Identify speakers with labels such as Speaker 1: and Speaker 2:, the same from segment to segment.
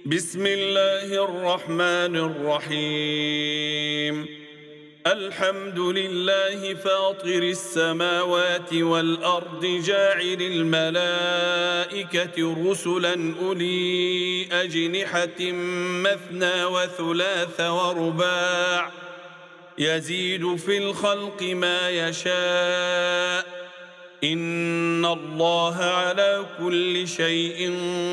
Speaker 1: بسم الله الرحمن الرحيم. الحمد لله فاطر السماوات والأرض جاعل الملائكة رسلا أولي أجنحة مثنى وثلاث ورباع يزيد في الخلق ما يشاء إن الله على كل شيء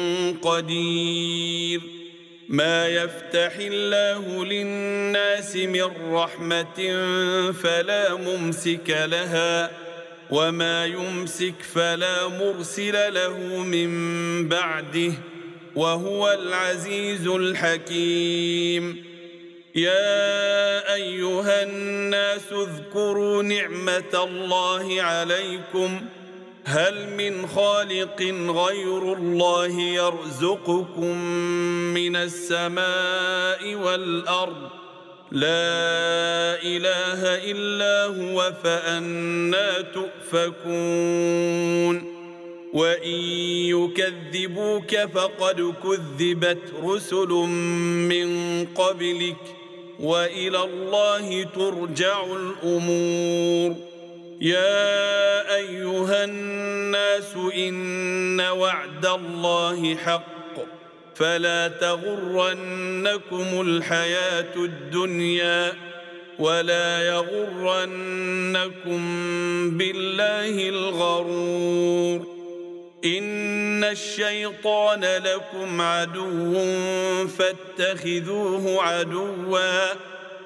Speaker 1: قدير. ما يفتح الله للناس من رحمة فلا ممسك لها وما يمسك فلا مرسل له من بعده وهو العزيز الحكيم. يا أيها الناس اذكروا نعمة الله عليكم هل من خالق غير الله يرزقكم من السماء والأرض لا إله إلا هو فأنى تؤفكون. وإن يكذبوك فقد كذبت رسل من قبلك وإلى الله ترجع الأمور. يا أيها الناس إن وعد الله حق فلا تغرنكم الحياة الدنيا ولا يغرنكم بالله الغرور. إن الشيطان لكم عدو فاتخذوه عدوا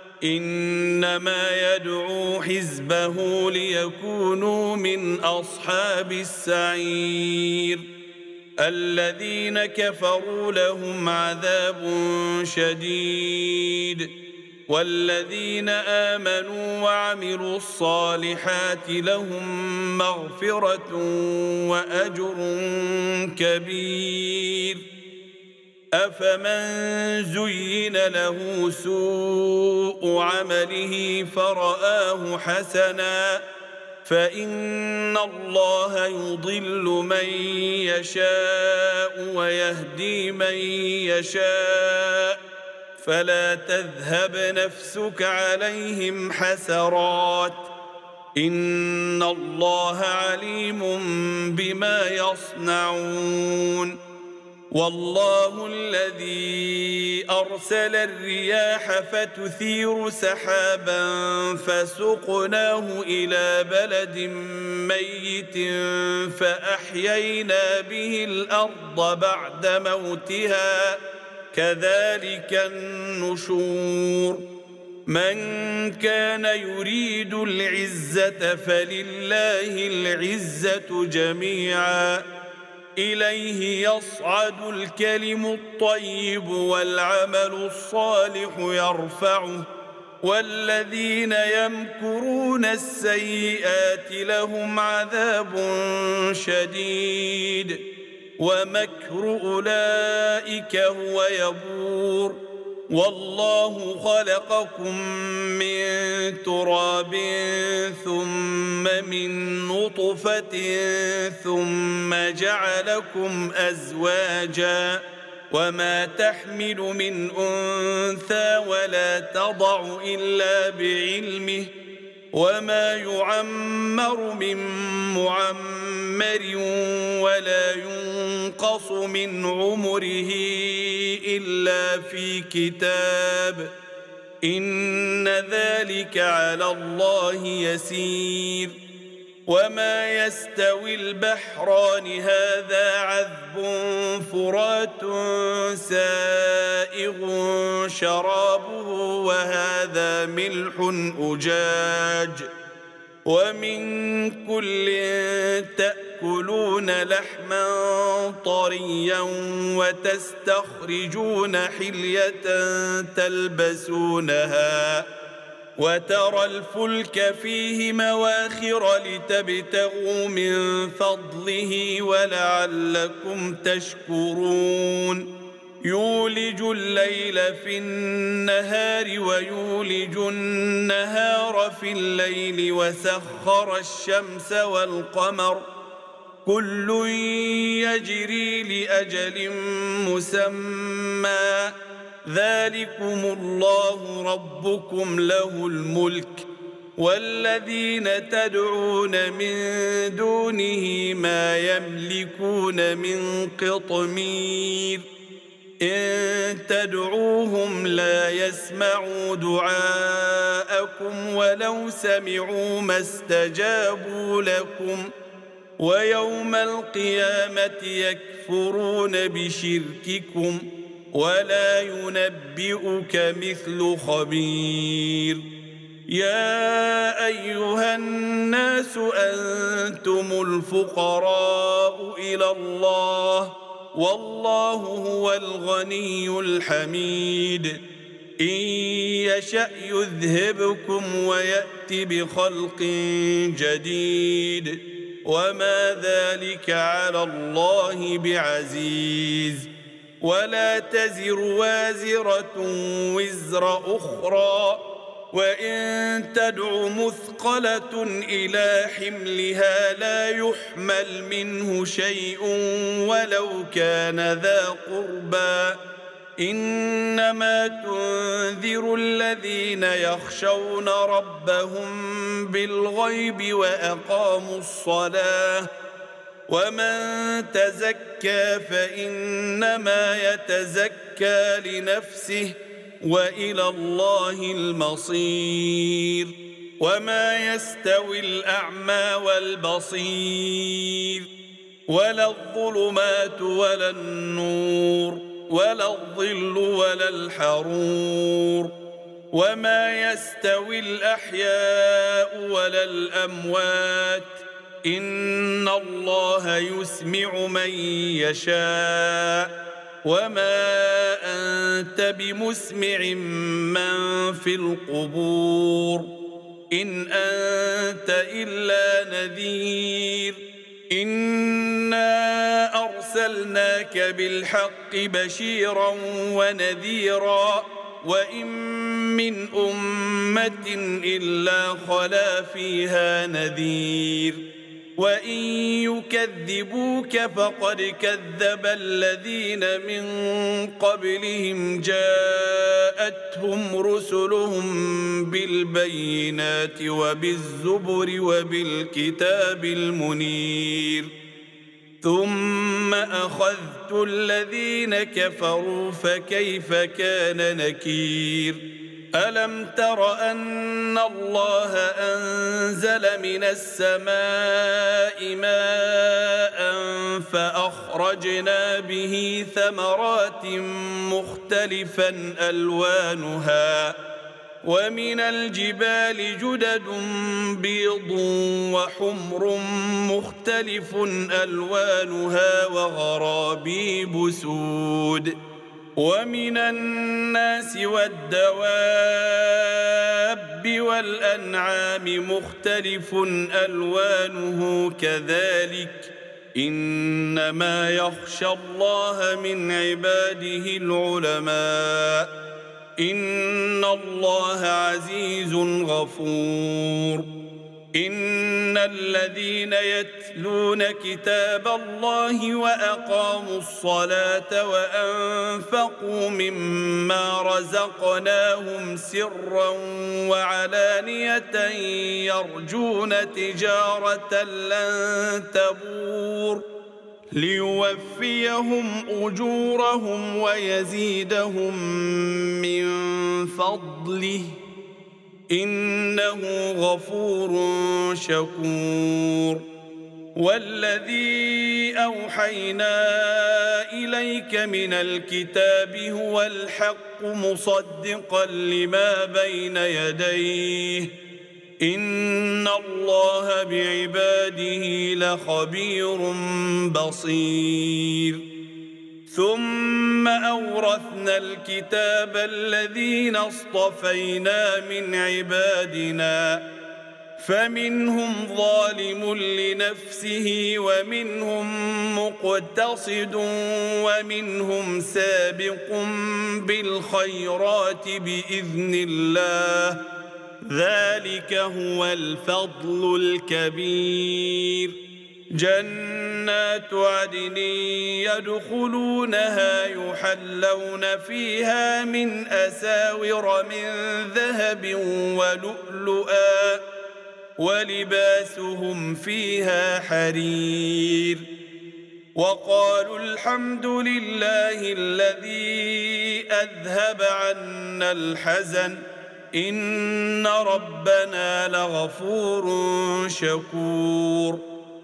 Speaker 1: إنما يدعو حزبه ليكونوا من أصحاب السعير. الذين كفروا لهم عذاب شديد والذين آمنوا وعملوا الصالحات لهم مغفرة وأجر كبير. أفمن زين له سوء عمله فرآه حسنا فإن الله يضل من يشاء ويهدي من يشاء فلا تذهب نفسك عليهم حسرات إن الله عليم بما يصنعون. والله الذي أرسل الرياح فتثير سحابا فسقناه إلى بلد ميت فأحيينا به الأرض بعد موتها كذلك النشور. من كان يريد العزة فلله العزة جميعا إليه يصعد الكلم الطيب والعمل الصالح يرفعه والذين يمكرون السيئات لهم عذاب شديد ومكر أولئك هو يبور. والله خلقكم من تراب ثم من نطفة ثم جعلكم أزواجا وما تحمل من أنثى ولا تضع إلا بعلمه وما يعمر من معمر ولا ينقص من عمره إلا في كتاب إن ذلك على الله يسير. وما يستوي البحران هذا عذب فرات سائغ شرابه وهذا ملح أجاج ومن كل تأكلون لحما طريا وتستخرجون حلية تلبسونها وترى الفلك فيه مواخر لتبتغوا من فضله ولعلكم تشكرون. يولج الليل في النهار ويولج النهار في الليل وسخر الشمس والقمر كل يجري لأجل مسمى ذلكم الله ربكم له الملك والذين تدعون من دونه ما يملكون من قطمير إن تدعوهم لا يسمعوا دعاءكم ولو سمعوا ما استجابوا لكم ويوم القيامة يكفرون بشرككم ولا ينبئك مثل خبير يا أيها الناس أنتم الفقراء إلى الله والله هو الغني الحميد إن يشأ يذهبكم ويأت بخلق جديد وما ذلك على الله بعزيز ولا تزر وازرة وزر أخرى وإن تدع مثقلة إلى حملها لا يحمل منه شيء ولو كان ذا قربى إنما تنذر الذين يخشون ربهم بالغيب وأقاموا الصلاة ومن تزكى فإنما يتزكى لنفسه وإلى الله المصير وما يستوي الأعمى والبصير ولا الظلمات ولا النور ولا الظل ولا الحرور وما يستوي الأحياء ولا الأموات إن الله يسمع من يشاء وما أنت بمسمع من في القبور إن أنت إلا نذير إنا أرسلناك بالحق بشيرا ونذيرا وإن من أمة إلا خلا فيها نذير وإن يكذبوك فقد كذب الذين من قبلهم جاءتهم رسلهم بالبينات وبالزبر وبالكتاب المنير ثم أخذت الذين كفروا فكيف كان نكير ألم تر أن الله أنزل من السماء ماء فأخرجنا به ثمرات مختلفا ألوانها ومن الجبال جدد بيض وحمر مختلف ألوانها وغرابيب سود ومن الناس والدواب والأنعام مختلف ألوانه كذلك إنما يخشى الله من عباده العلماء إن الله عزيز غفور إن الذين يتلون كتاب الله وأقاموا الصلاة وأنفقوا مما رزقناهم سرا وعلانية يرجون تجارة لن تبور ليوفيهم أجورهم ويزيدهم من فضله إنه غفور شكور والذي أوحينا إليك من الكتاب هو الحق مصدقا لما بين يديه إن الله بعباده لخبير بصير ثم أورثنا الكتاب الذين اصطفينا من عبادنا فمنهم ظالم لنفسه ومنهم مقتصد ومنهم سابق بالخيرات بإذن الله ذلك هو الفضل الكبير جنات عدن يدخلونها يحلون فيها من أساور من ذهب ولؤلؤا ولباسهم فيها حرير وقالوا الحمد لله الذي أذهب عنا الحزن إن ربنا لغفور شكور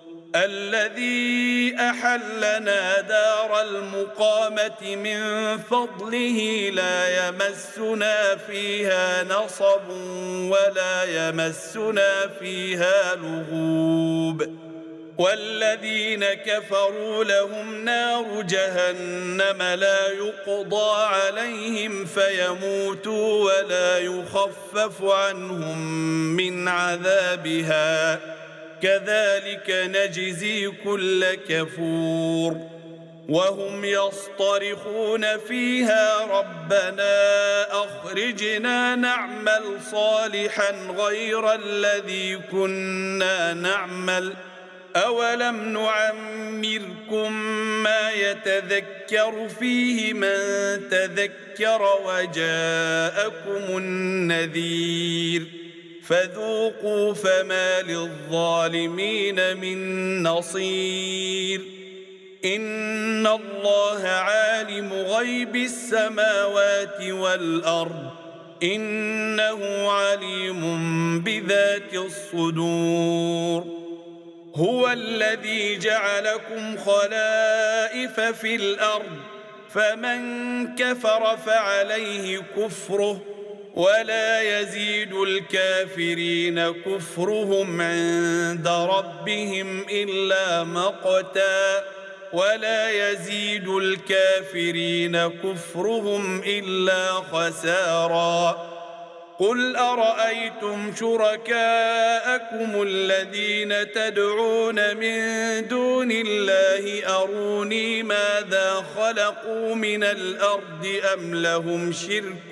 Speaker 1: الذي أحلنا دار المقامة من فضله لا يمسنا فيها نصب ولا يمسنا فيها لغوب والذين كفروا لهم نار جهنم لا يقضى عليهم فيموتوا ولا يخفف عنهم من عذابها كذلك نجزي كل كفور وهم يصطرخون فيها ربنا أخرجنا نعمل صالحا غير الذي كنا نعمل أولم نعمركم ما يتذكر فيه من تذكر وجاءكم النذير فذوقوا فما للظالمين من نصير إن الله عالم غيب السماوات والأرض إنه عليم بذات الصدور هو الذي جعلكم خلائف في الأرض فمن كفر فعليه كفره ولا يزيد الكافرين كفرهم عند ربهم إلا مقتا ولا يزيد الكافرين كفرهم إلا خسارا قل أرأيتم شركاءكم الذين تدعون من دون الله أروني ماذا خلقوا من الأرض أم لهم شرك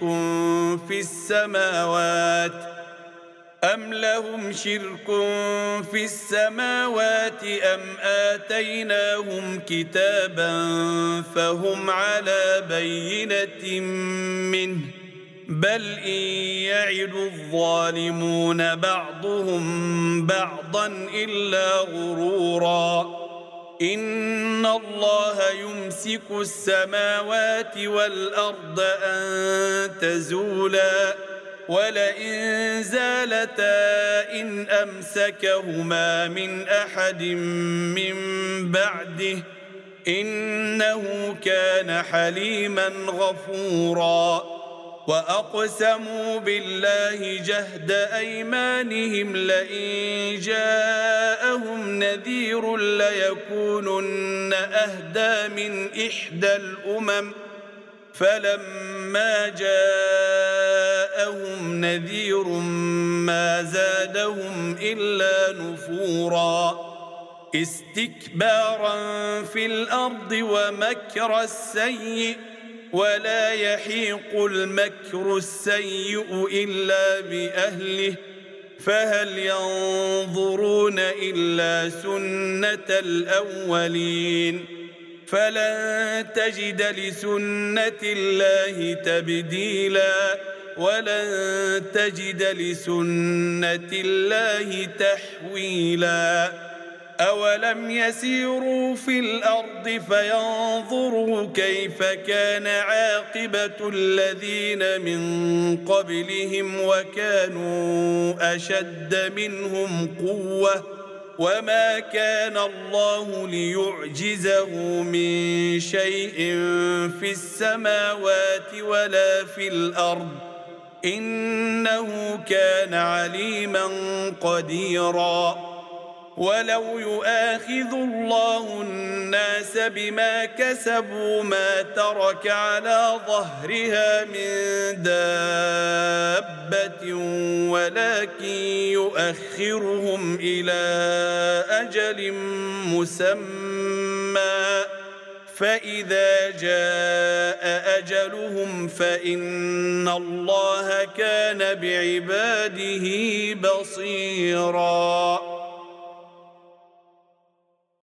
Speaker 1: في السماوات أم آتيناهم كتابا فهم على بينة منه بل إن يعد الظالمون بعضهم بعضا إلا غرورا إن الله يمسك السماوات والأرض أن تزولا ولئن زالتا إن أمسكهما من أحد من بعده إنه كان حليما غفورا وأقسموا بالله جهد أيمانهم لئن جاءهم نذير ليكونن أهدى من إحدى الأمم فلما جاءهم نذير ما زادهم إلا نفورا استكبارا في الأرض ومكر السيء ولا يحيق المكر السيء إلا بأهله فهل ينظرون إلا سنة الأولين فلن تجد لسنة الله تبديلا ولن تجد لسنة الله تحويلا أولم يسيروا في الأرض فينظروا كيف كان عاقبة الذين من قبلهم وكانوا أشد منهم قوة وما كان الله ليعجزه من شيء في السماوات ولا في الأرض إنه كان عليما قديرا ولو يؤاخذ الله الناس بما كسبوا ما ترك على ظهرها من دابة ولكن يؤخرهم إلى أجل مسمى فإذا جاء أجلهم فإن الله كان بعباده بصيراً